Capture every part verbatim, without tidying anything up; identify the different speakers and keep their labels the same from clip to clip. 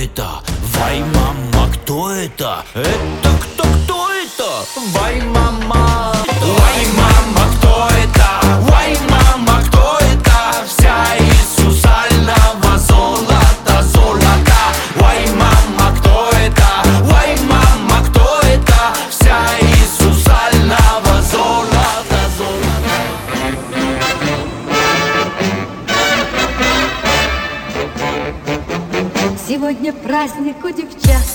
Speaker 1: это? Вай, мама, кто это? Это кто, кто это? Вай, мама. Вай, мама, кто это? Вай, мама, кто это? Вся из сусального золота, золота. Вай, мама, кто это? Вай, мама, кто это? Вся из сусального золота, золота.
Speaker 2: Сегодня праздник у девчат,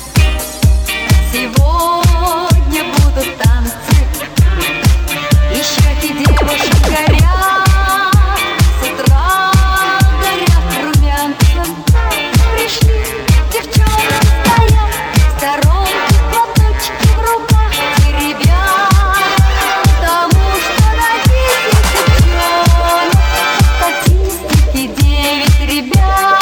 Speaker 2: сегодня будут танцы, и щеки девушек горят, с утра горят румянцем. Пришли девчонки, стоят в сторонке, платочки в руках теребят, потому что родители девчонок по статистике девять ребят.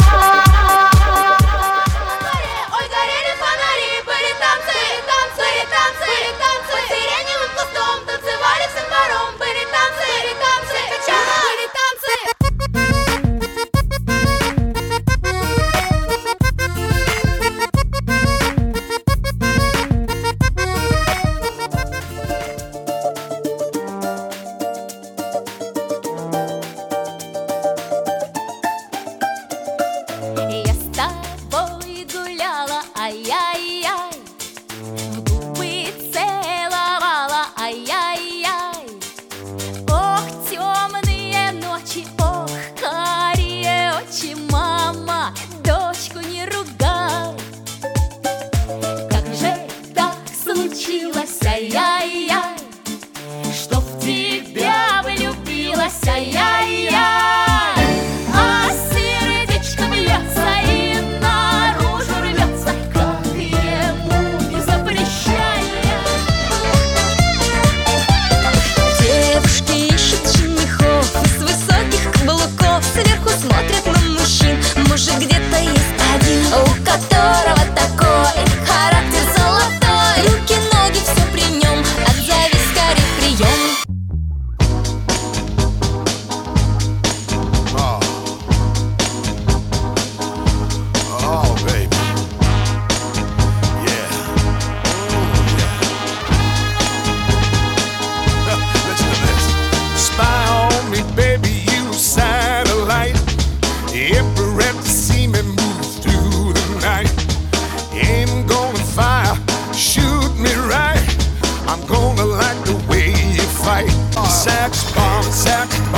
Speaker 3: Ай-яй-яй, в губы целовала, ай-яй-яй. Ох, темные ночи, ох, карие очи, мама, дочку не ругай. Как же так случилось, ай-яй-яй, что в тебя влюбилась, ай-яй-яй.
Speaker 4: Сверху смотрят на мужчин, может, где-то есть один, у которого такой характер золотой. Руки, ноги, все при нем, отзови скорее прием.
Speaker 5: Oh. Oh, baby. Yeah. Ooh, yeah. Listen to this. Spy on me, baby. Satellite, every rep to see me move through the night. Aim gonna fire, shoot me right. I'm gonna like the way you fight. Sax bomb, sax bomb.